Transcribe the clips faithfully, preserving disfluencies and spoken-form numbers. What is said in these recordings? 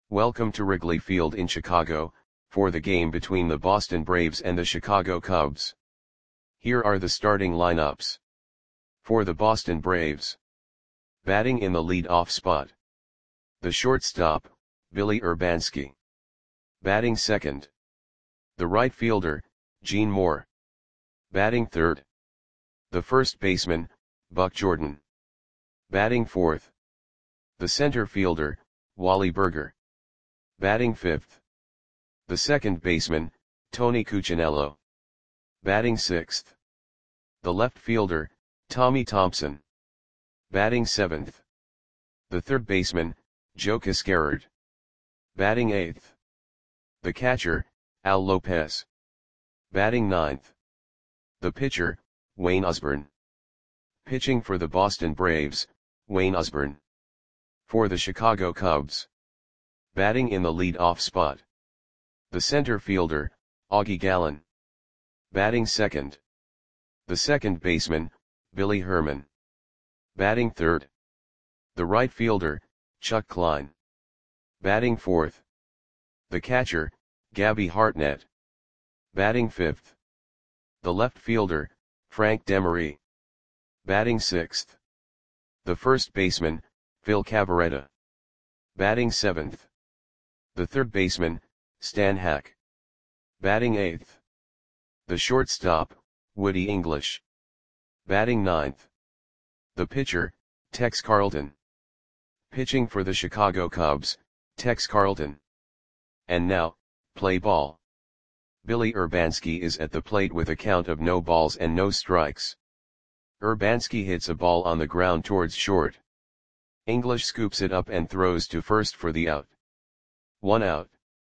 Welcome to Wrigley Field in Chicago, for the game between the Boston Braves and the Chicago Cubs. Here are the starting lineups. For the Boston Braves. Batting in the lead-off spot. The shortstop, Billy Urbanski. Batting second. The right fielder, Gene Moore. Batting third. The first baseman, Buck Jordan. Batting fourth. The center fielder, Wally Burger. Batting fifth. The second baseman, Tony Cuccinello. Batting sixth. The left fielder, Tommy Thompson. Batting seventh. The third baseman, Joe Cascarard. Batting eighth. The catcher, Al Lopez. Batting ninth. The pitcher, Wayne Osborne. Pitching for the Boston Braves, Wayne Osborne. For the Chicago Cubs. Batting in the lead-off spot. The center fielder, Augie Gallen. Batting second. The second baseman, Billy Herman. Batting third. The right fielder, Chuck Klein. Batting fourth. The catcher, Gabby Hartnett. Batting fifth. The left fielder, Frank Demery. Batting sixth. The first baseman, Phil Cavarretta. Batting seventh. The third baseman, Stan Hack. Batting eighth. The shortstop, Woody English. Batting ninth. The pitcher, Tex Carlton. Pitching for the Chicago Cubs, Tex Carlton. And now, play ball. Billy Urbanski is at the plate with a count of no balls and no strikes. Urbanski hits a ball on the ground towards short. English scoops it up and throws to first for the out. One out.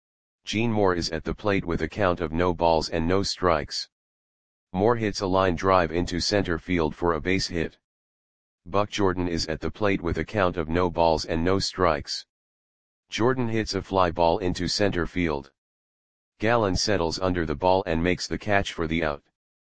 Gene Moore is at the plate with a count of no balls and no strikes. Moore hits a line drive into center field for a base hit. Buck Jordan is at the plate with a count of no balls and no strikes. Jordan hits a fly ball into center field. Gallen settles under the ball and makes the catch for the out.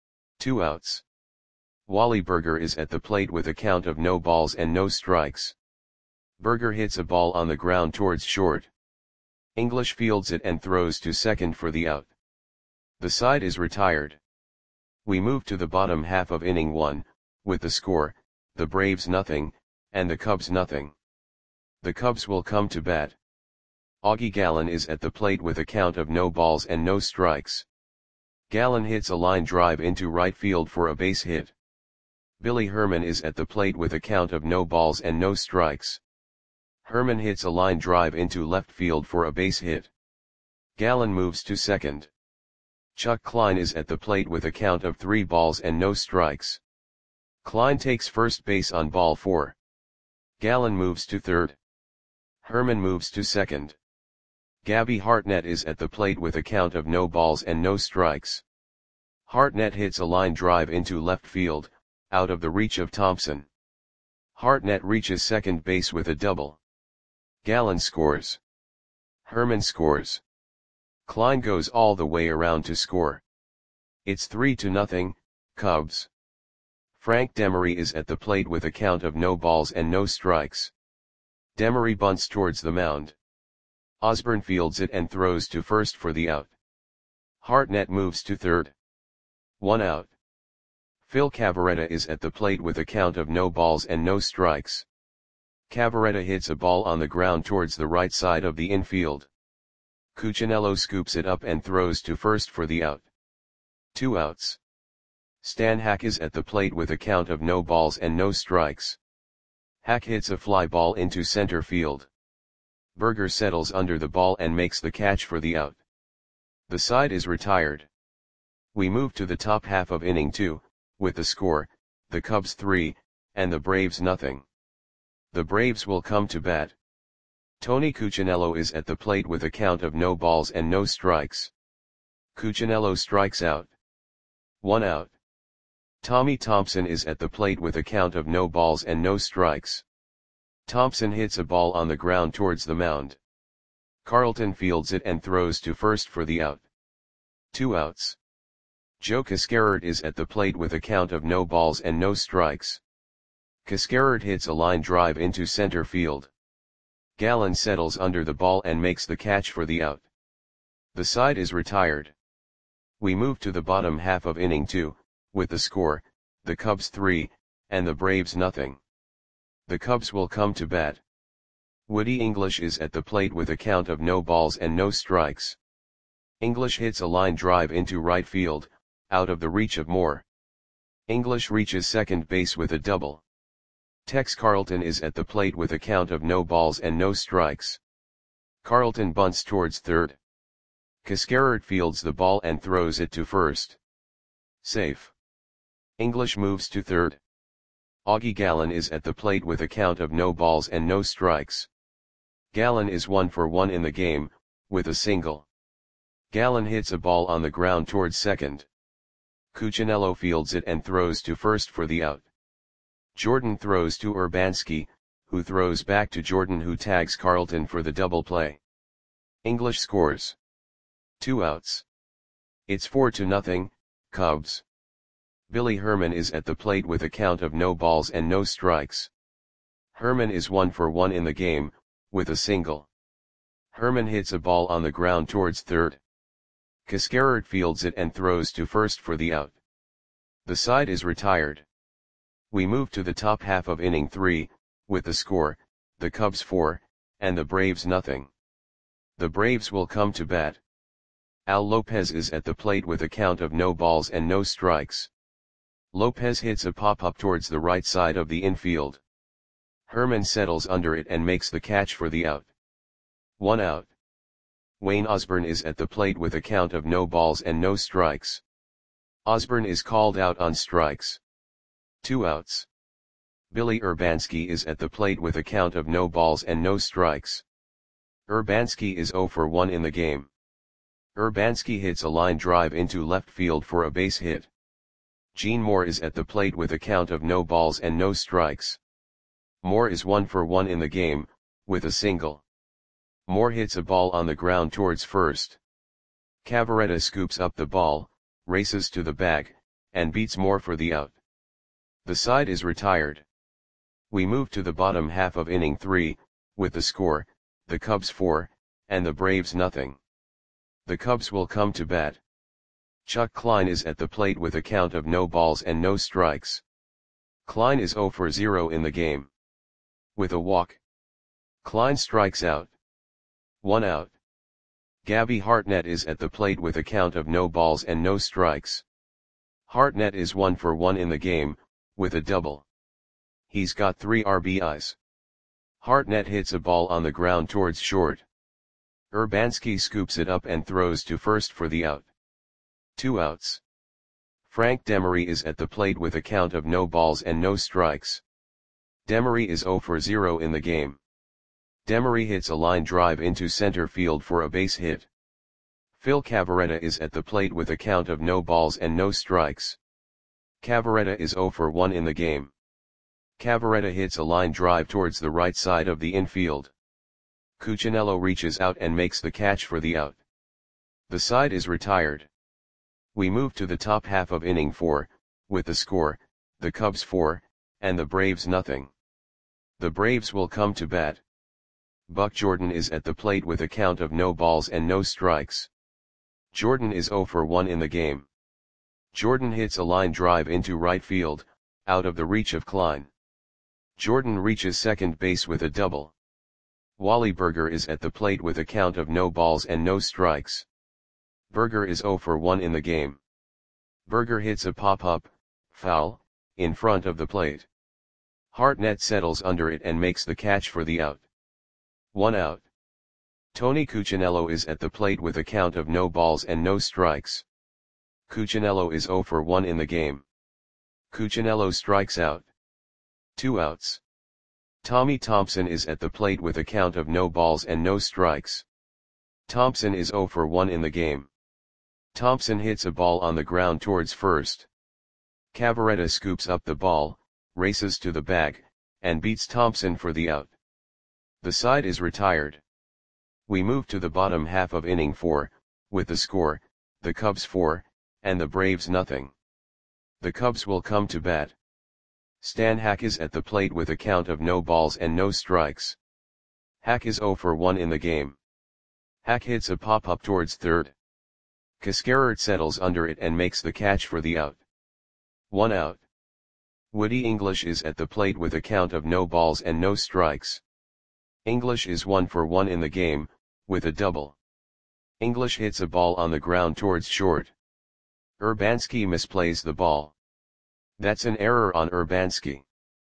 Two outs. Wally Burger is at the plate with a count of no balls and no strikes. Burger hits a ball on the ground towards short. English fields it and throws to second for the out. The side is retired. We move to the bottom half of inning one, with the score, the Braves nothing, and the Cubs nothing. The Cubs will come to bat. Augie Gallen is at the plate with a count of no balls and no strikes. Gallen hits a line drive into right field for a base hit. Billy Herman is at the plate with a count of no balls and no strikes. Herman hits a line drive into left field for a base hit. Gallen moves to second. Chuck Klein is at the plate with a count of three balls and no strikes. Klein takes first base on ball four. Gallen moves to third. Herman moves to second. Gabby Hartnett is at the plate with a count of no balls and no strikes. Hartnett hits a line drive into left field, out of the reach of Thompson. Hartnett reaches second base with a double. Gallen scores. Herman scores. Klein goes all the way around to score. It's three to nothing, Cubs. Frank Demery is at the plate with a count of no balls and no strikes. Demery bunts towards the mound. Osborne fields it and throws to first for the out. Hartnett moves to third. One out. Phil Cavarretta is at the plate with a count of no balls and no strikes. Cavarretta hits a ball on the ground towards the right side of the infield. Cuccinello scoops it up and throws to first for the out. Two outs. Stan Hack is at the plate with a count of no balls and no strikes. Hack hits a fly ball into center field. Burger settles under the ball and makes the catch for the out. The side is retired. We move to the top half of inning two, with the score, the Cubs three, and the Braves nothing. The Braves will come to bat. Tony Cuccinello is at the plate with a count of no balls and no strikes. Cuccinello strikes out. One out. Tommy Thompson is at the plate with a count of no balls and no strikes. Thompson hits a ball on the ground towards the mound. Carlton fields it and throws to first for the out. Two outs. Joe Cascarard is at the plate with a count of no balls and no strikes. Cascarard hits a line drive into center field. Gallen settles under the ball and makes the catch for the out. The side is retired. We move to the bottom half of inning two, with the score, the Cubs three, and the Braves nothing. The Cubs will come to bat. Woody English is at the plate with a count of no balls and no strikes. English hits a line drive into right field, out of the reach of Moore. English reaches second base with a double. Tex Carlton is at the plate with a count of no balls and no strikes. Carlton bunts towards third. Cascarard fields the ball and throws it to first. Safe. English moves to third. Augie Gallen is at the plate with a count of no balls and no strikes. Gallen is one for one in the game, with a single. Gallen hits a ball on the ground towards second. Cuccinello fields it and throws to first for the out. Jordan throws to Urbanski, who throws back to Jordan, who tags Carlton for the double play. English scores. Two outs. It's four to nothing, Cubs. Billy Herman is at the plate with a count of no balls and no strikes. Herman is one for one in the game, with a single. Herman hits a ball on the ground towards third. Cascarard fields it and throws to first for the out. The side is retired. We move to the top half of inning three, with the score, the Cubs four, and the Braves nothing. The Braves will come to bat. Al Lopez is at the plate with a count of no balls and no strikes. Lopez hits a pop-up towards the right side of the infield. Herman settles under it and makes the catch for the out. One out. Wayne Osborne is at the plate with a count of no balls and no strikes. Osborne is called out on strikes. Two outs. Billy Urbanski is at the plate with a count of no balls and no strikes. Urbanski is zero for one in the game. Urbanski hits a line drive into left field for a base hit. Gene Moore is at the plate with a count of no balls and no strikes. Moore is one for one in the game, with a single. Moore hits a ball on the ground towards first. Cavaretta scoops up the ball, races to the bag, and beats Moore for the out. The side is retired. We move to the bottom half of inning three, with the score, the Cubs four, and the Braves nothing. The Cubs will come to bat. Chuck Klein is at the plate with a count of no balls and no strikes. Klein is zero for zero in the game. With a walk. Klein strikes out. One out. Gabby Hartnett is at the plate with a count of no balls and no strikes. Hartnett is one for one in the game, with a double. He's got three R B Is. Hartnett hits a ball on the ground towards short. Urbanski scoops it up and throws to first for the out. Two outs. Frank Demery is at the plate with a count of no balls and no strikes. Demery is zero for zero in the game. Demery hits a line drive into center field for a base hit. Phil Cavaretta is at the plate with a count of no balls and no strikes. Cavaretta is zero for one in the game. Cavaretta hits a line drive towards the right side of the infield. Cuccinello reaches out and makes the catch for the out. The side is retired. We move to the top half of inning four, with the score, the Cubs four, and the Braves nothing. The Braves will come to bat. Buck Jordan is at the plate with a count of no balls and no strikes. Jordan is zero for one in the game. Jordan hits a line drive into right field, out of the reach of Klein. Jordan reaches second base with a double. Wally Berger is at the plate with a count of no balls and no strikes. Berger is zero for one in the game. Berger hits a pop-up, foul, in front of the plate. Hartnett settles under it and makes the catch for the out. One out. Tony Cuccinello is at the plate with a count of no balls and no strikes. Cuccinello is zero for one in the game. Cuccinello strikes out. Two outs. Tommy Thompson is at the plate with a count of no balls and no strikes. Thompson is zero for one in the game. Thompson hits a ball on the ground towards first. Cavaretta scoops up the ball, races to the bag, and beats Thompson for the out. The side is retired. We move to the bottom half of inning four, with the score, the Cubs four, and the Braves nothing. The Cubs will come to bat. Stan Hack is at the plate with a count of no balls and no strikes. Hack is zero for one in the game. Hack hits a pop-up towards third. Cascarert settles under it and makes the catch for the out. One out. Woody English is at the plate with a count of no balls and no strikes. English is one for one in the game, with a double. English hits a ball on the ground towards short. Urbanski misplays the ball. That's an error on Urbanski.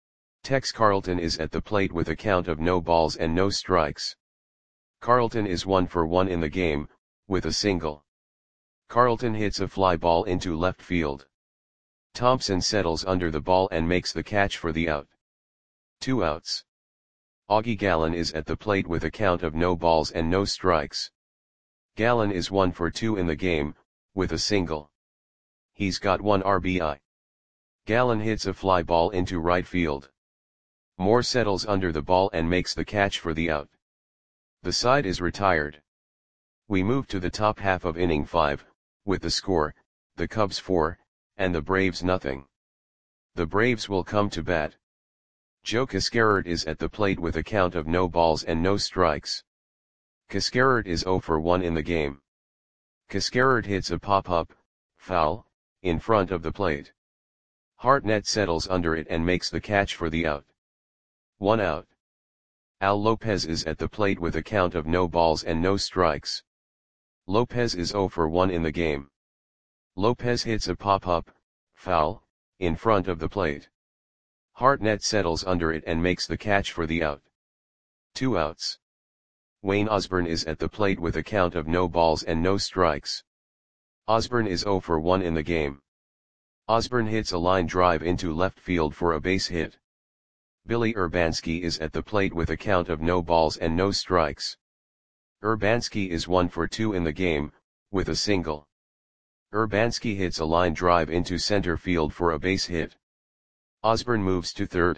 Tex Carlton is at the plate with a count of no balls and no strikes. Carlton is one for one in the game, with a single. Carlton hits a fly ball into left field. Thompson settles under the ball and makes the catch for the out. Two outs. Augie Gallen is at the plate with a count of no balls and no strikes. Gallen is one for two in the game, with a single. He's got one R B I. Gallen hits a fly ball into right field. Moore settles under the ball and makes the catch for the out. The side is retired. We move to the top half of inning five, with the score, the Cubs four, and the Braves nothing. The Braves will come to bat. Joe Cascarert is at the plate with a count of no balls and no strikes. Cascarert is zero for one in the game. Cascarert hits a pop-up, foul, in front of the plate. Hartnett settles under it and makes the catch for the out. One out. Al Lopez is at the plate with a count of no balls and no strikes. Lopez is zero for one in the game. Lopez hits a pop-up, foul, in front of the plate. Hartnett settles under it and makes the catch for the out. Two outs. Wayne Osborne is at the plate with a count of no balls and no strikes. Osborne is zero for one in the game. Osborne hits a line drive into left field for a base hit. Billy Urbanski is at the plate with a count of no balls and no strikes. Urbanski is one for two in the game, with a single. Urbanski hits a line drive into center field for a base hit. Osborne moves to third.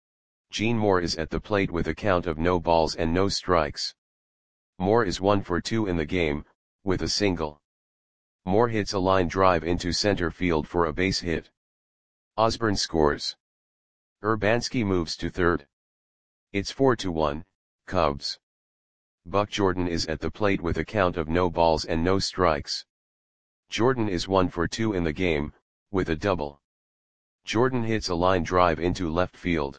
Gene Moore is at the plate with a count of no balls and no strikes. Moore is one for two in the game, with a single. Moore hits a line drive into center field for a base hit. Osborne scores. Urbanski moves to third. It's four to one, Cubs. Buck Jordan is at the plate with a count of no balls and no strikes. Jordan is one for two in the game, with a double. Jordan hits a line drive into left field.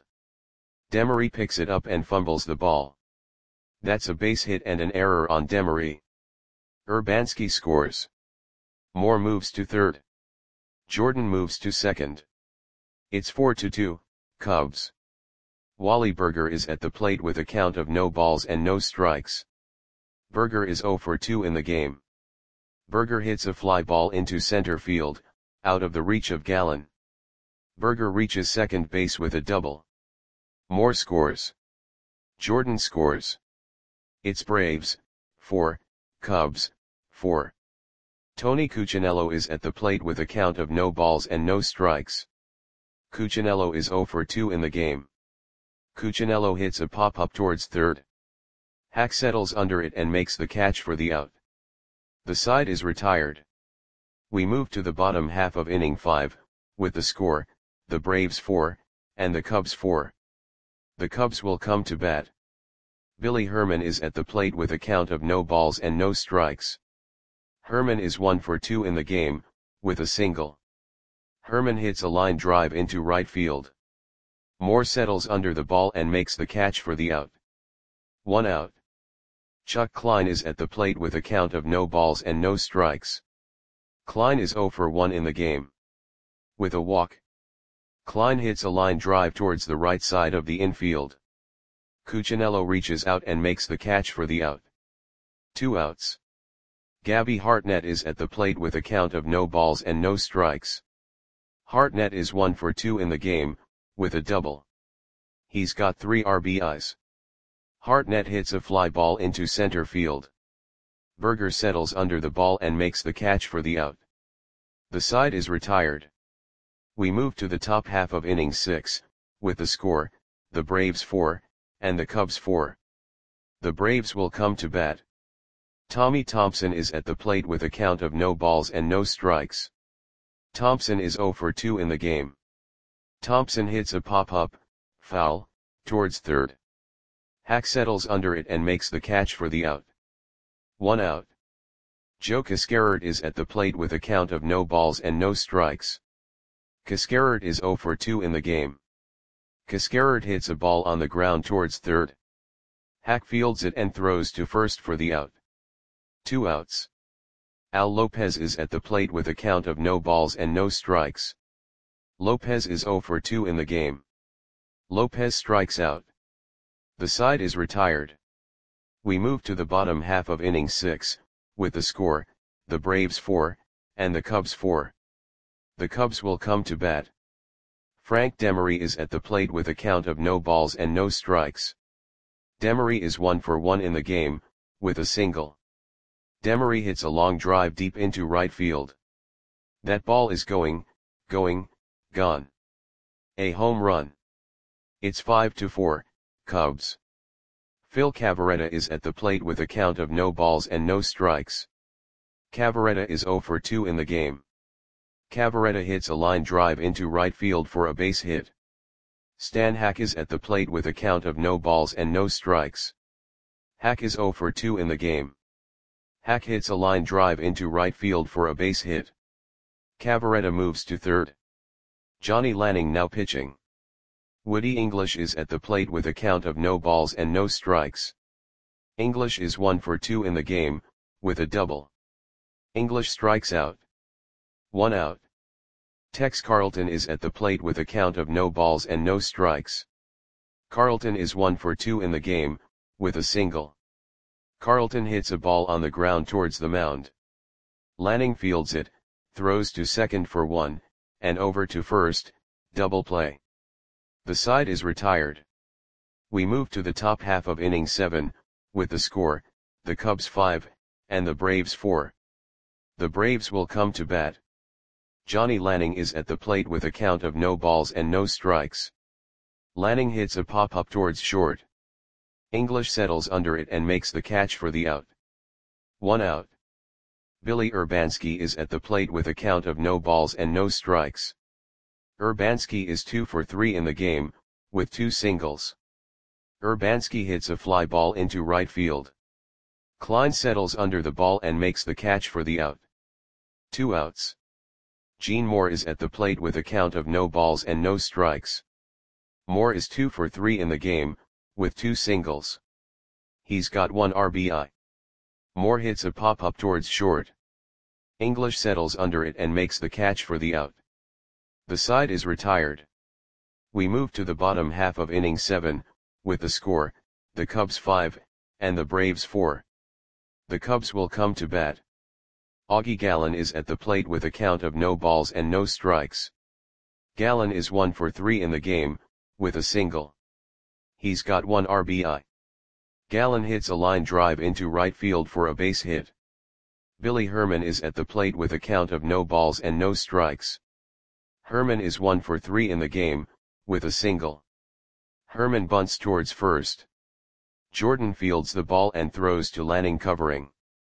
Demery picks it up and fumbles the ball. That's a base hit and an error on Demery. Urbanski scores. Moore moves to third. Jordan moves to second. It's four to two, Cubs. Wally Burger is at the plate with a count of no balls and no strikes. Burger is zero for two in the game. Burger hits a fly ball into center field, out of the reach of Gallen. Burger reaches second base with a double. Moore scores. Jordan scores. It's Braves, four, Cubs, four. Tony Cuccinello is at the plate with a count of no balls and no strikes. Cuccinello is zero for two in the game. Cuccinello hits a pop-up towards third. Hack settles under it and makes the catch for the out. The side is retired. We move to the bottom half of inning five, with the score, the Braves four, and the Cubs four. The Cubs will come to bat. Billy Herman is at the plate with a count of no balls and no strikes. Herman is one for two in the game, with a single. Herman hits a line drive into right field. Moore settles under the ball and makes the catch for the out. One out. Chuck Klein is at the plate with a count of no balls and no strikes. Klein is zero for one in the game. With a walk. Klein hits a line drive towards the right side of the infield. Cuccinello reaches out and makes the catch for the out. Two outs. Gabby Hartnett is at the plate with a count of no balls and no strikes. Hartnett is one for two in the game, with a double. He's got three R B Is. Hartnett hits a fly ball into center field. Burger settles under the ball and makes the catch for the out. The side is retired. We move to the top half of inning six, with the score, the Braves four, and the Cubs four. The Braves will come to bat. Tommy Thompson is at the plate with a count of no balls and no strikes. Thompson is zero for two in the game. Thompson hits a pop-up, foul, towards third. Hack settles under it and makes the catch for the out. One out. Joe Cascarard is at the plate with a count of no balls and no strikes. Cascarard is zero for two in the game. Cascarard hits a ball on the ground towards third. Hack fields it and throws to first for the out. Two outs. Al Lopez is at the plate with a count of no balls and no strikes. Lopez is zero for two in the game. Lopez strikes out. The side is retired. We move to the bottom half of inning six, with the score, the Braves four, and the Cubs four. The Cubs will come to bat. Frank Demery is at the plate with a count of no balls and no strikes. Demery is one for one in the game, with a single. Demery hits a long drive deep into right field. That ball is going, going, gone. A home run. It's five to four, Cubs. Phil Cavarretta is at the plate with a count of no balls and no strikes. Cavarretta is zero for two in the game. Cavarretta hits a line drive into right field for a base hit. Stan Hack is at the plate with a count of no balls and no strikes. Hack is zero for two in the game. Hack hits a line drive into right field for a base hit. Cavarretta moves to third. Johnny Lanning now pitching. Woody English is at the plate with a count of no balls and no strikes. English is one for two in the game, with a double. English strikes out. One out. Tex Carlton is at the plate with a count of no balls and no strikes. Carlton is one for two in the game, with a single. Carlton hits a ball on the ground towards the mound. Lanning fields it, throws to second for one, and over to first, double play. The side is retired. We move to the top half of inning seven, with the score, the Cubs five, and the Braves four. The Braves will come to bat. Johnny Lanning is at the plate with a count of no balls and no strikes. Lanning hits a pop-up towards short. English settles under it and makes the catch for the out. One out. Billy Urbanski is at the plate with a count of no balls and no strikes. Urbanski is two for three in the game, with two singles. Urbanski hits a fly ball into right field. Klein settles under the ball and makes the catch for the out. Two outs. Gene Moore is at the plate with a count of no balls and no strikes. Moore is two for three in the game, with two singles. He's got one R B I. Moore hits a pop-up towards short. English settles under it and makes the catch for the out. The side is retired. We move to the bottom half of inning seven, with the score, the Cubs five, and the Braves four. The Cubs will come to bat. Augie Gallen is at the plate with a count of no balls and no strikes. Gallen is one for three in the game, with a single. He's got one R B I. Gallen hits a line drive into right field for a base hit. Billy Herman is at the plate with a count of no balls and no strikes. Herman is one for three in the game, with a single. Herman bunts towards first. Jordan fields the ball and throws to Lanning covering.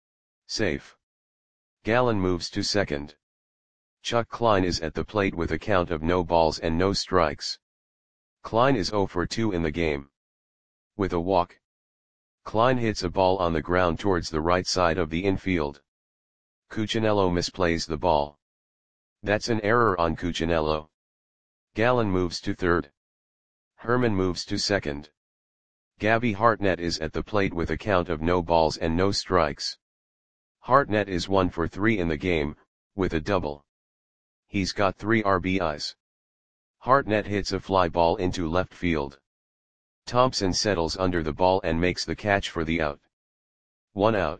Safe. Gallen moves to second. Chuck Klein is at the plate with a count of no balls and no strikes. Klein is zero for two in the game. With a walk. Klein hits a ball on the ground towards the right side of the infield. Cuccinello misplays the ball. That's an error on Cuccinello. Gallen moves to third. Herman moves to second. Gabby Hartnett is at the plate with a count of no balls and no strikes. Hartnett is one for three in the game, with a double. He's got three R B Is. Hartnett hits a fly ball into left field. Thompson settles under the ball and makes the catch for the out. One out.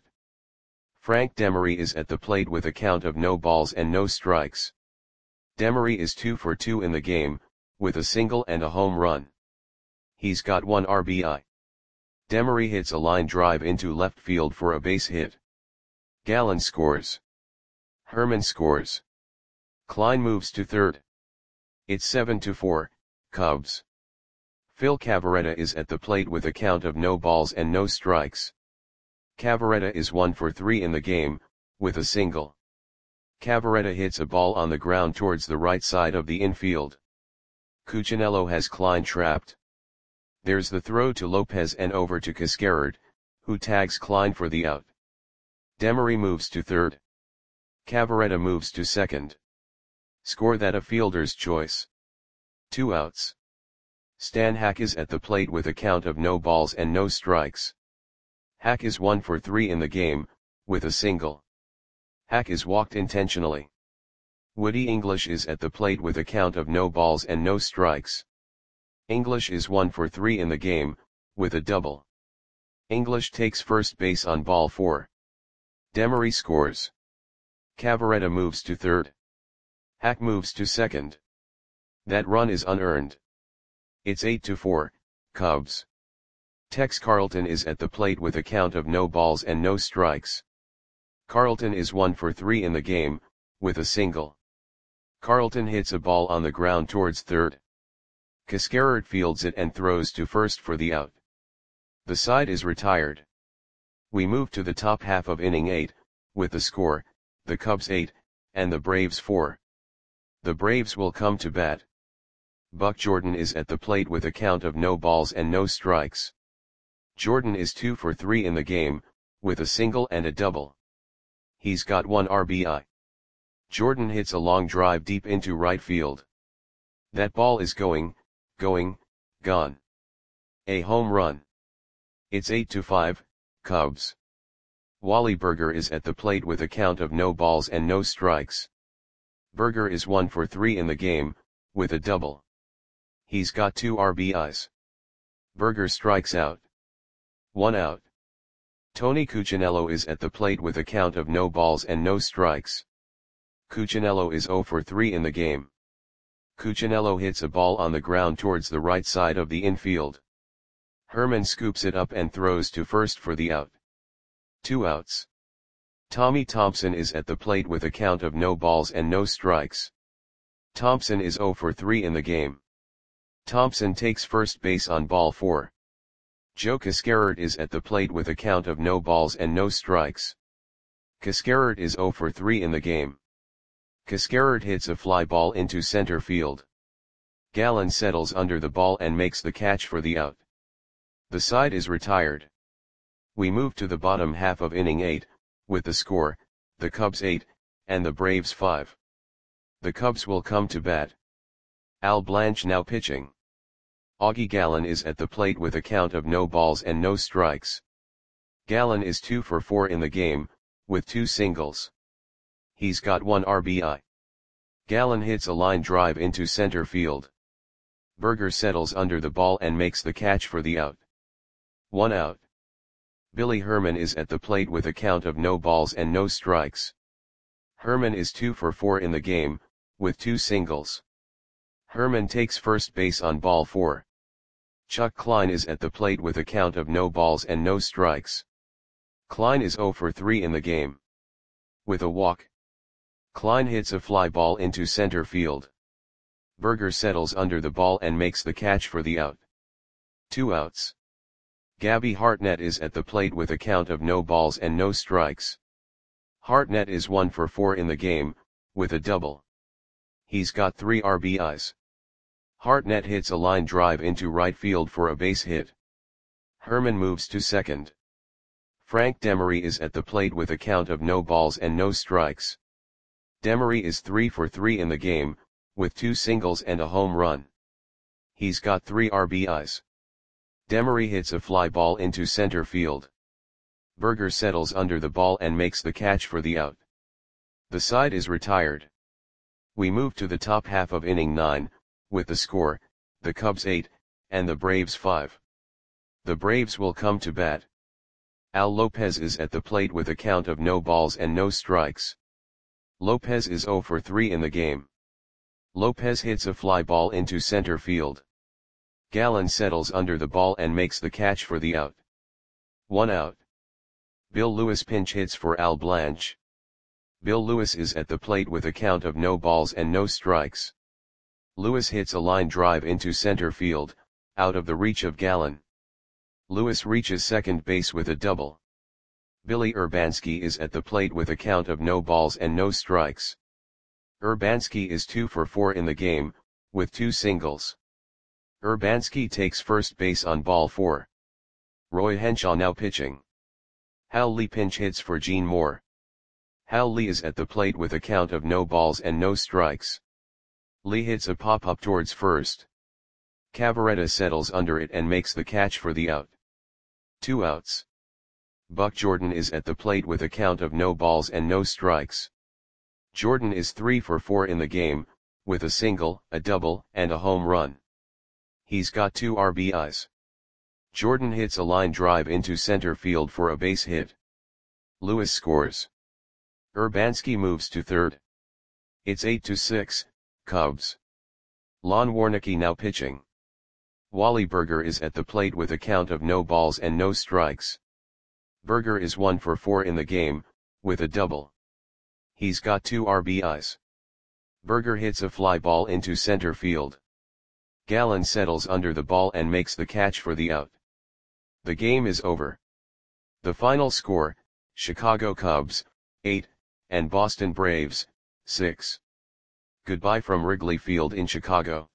Frank Demery is at the plate with a count of no balls and no strikes. Demery is two for two in the game, with a single and a home run. He's got one R B I. Demery hits a line drive into left field for a base hit. Gallen scores. Herman scores. Klein moves to third. It's seven to four, Cubs. Phil Cavarretta is at the plate with a count of no balls and no strikes. Cavarretta is one for three in the game, with a single. Cavarretta hits a ball on the ground towards the right side of the infield. Cuccinello has Klein trapped. There's the throw to Lopez and over to Cascarard, who tags Klein for the out. Demery moves to third. Cavaretta moves to second. Score that a fielder's choice. Two outs. Stan Hack is at the plate with a count of no balls and no strikes. Hack is one for three in the game, with a single. Hack is walked intentionally. Woody English is at the plate with a count of no balls and no strikes. English is one for three in the game, with a double. English takes first base on ball four. Demery scores. Cavaretta moves to third. Hack moves to second. That run is unearned. It's eight to four, Cubs. Tex Carlton is at the plate with a count of no balls and no strikes. Carlton is one for three in the game, with a single. Carlton hits a ball on the ground towards third. Cascarard fields it and throws to first for the out. The side is retired. We move to the top half of inning eight, with the score, the Cubs eight, and the Braves four. The Braves will come to bat. Buck Jordan is at the plate with a count of no balls and no strikes. Jordan is two for three in the game, with a single and a double. He's got one R B I. Jordan hits a long drive deep into right field. That ball is going, going, gone. A home run. It's eight to five, Cubs. Wally Burger is at the plate with a count of no balls and no strikes. Burger is one for three in the game, with a double. He's got two R B Is. Burger strikes out. One out. Tony Cuccinello is at the plate with a count of no balls and no strikes. Cuccinello is zero for three in the game. Cuccinello hits a ball on the ground towards the right side of the infield. Herman scoops it up and throws to first for the out. Two outs. Tommy Thompson is at the plate with a count of no balls and no strikes. Thompson is zero for three in the game. Thompson takes first base on ball four. Joe Cascarard is at the plate with a count of no balls and no strikes. Cascarard is zero for three in the game. Cascarard hits a fly ball into center field. Gallen settles under the ball and makes the catch for the out. The side is retired. We move to the bottom half of inning eight, with the score, the Cubs eight, and the Braves five. The Cubs will come to bat. Al Blanche now pitching. Augie Gallen is at the plate with a count of no balls and no strikes. Gallen is two for four in the game, with two singles. He's got one R B I. Gallen hits a line drive into center field. Burger settles under the ball and makes the catch for the out. One out. Billy Herman is at the plate with a count of no balls and no strikes. Herman is two for four in the game, with two singles. Herman takes first base on ball four. Chuck Klein is at the plate with a count of no balls and no strikes. Klein is zero for three in the game. With a walk. Klein hits a fly ball into center field. Burger settles under the ball and makes the catch for the out. Two outs. Gabby Hartnett is at the plate with a count of no balls and no strikes. Hartnett is one for four in the game, with a double. He's got three R B Is. Hartnett hits a line drive into right field for a base hit. Herman moves to second. Frank Demery is at the plate with a count of no balls and no strikes. Demery is three for three in the game, with two singles and a home run. He's got three R B Is. Demery hits a fly ball into center field. Burger settles under the ball and makes the catch for the out. The side is retired. We move to the top half of inning nine, with the score, the Cubs eight, and the Braves five. The Braves will come to bat. Al Lopez is at the plate with a count of no balls and no strikes. Lopez is zero for three in the game. Lopez hits a fly ball into center field. Gallen settles under the ball and makes the catch for the out. One out. Bill Lewis pinch hits for Al Blanche. Bill Lewis is at the plate with a count of no balls and no strikes. Lewis hits a line drive into center field, out of the reach of Gallen. Lewis reaches second base with a double. Billy Urbanski is at the plate with a count of no balls and no strikes. Urbanski is two for four in the game, with two singles. Urbanski takes first base on ball four. Roy Henshaw now pitching. Hal Lee pinch hits for Gene Moore. Hal Lee is at the plate with a count of no balls and no strikes. Lee hits a pop-up towards first. Cavarretta settles under it and makes the catch for the out. Two outs. Buck Jordan is at the plate with a count of no balls and no strikes. Jordan is three for four in the game, with a single, a double, and a home run. He's got two R B Is. Jordan hits a line drive into center field for a base hit. Lewis scores. Urbanski moves to third. It's eight to six, Cubs. Lon Warnecki now pitching. Wally Berger is at the plate with a count of no balls and no strikes. Berger is one for four in the game, with a double. He's got two R B Is. Berger hits a fly ball into center field. Gallen settles under the ball and makes the catch for the out. The game is over. The final score, Chicago Cubs, eight, and Boston Braves, six. Goodbye from Wrigley Field in Chicago.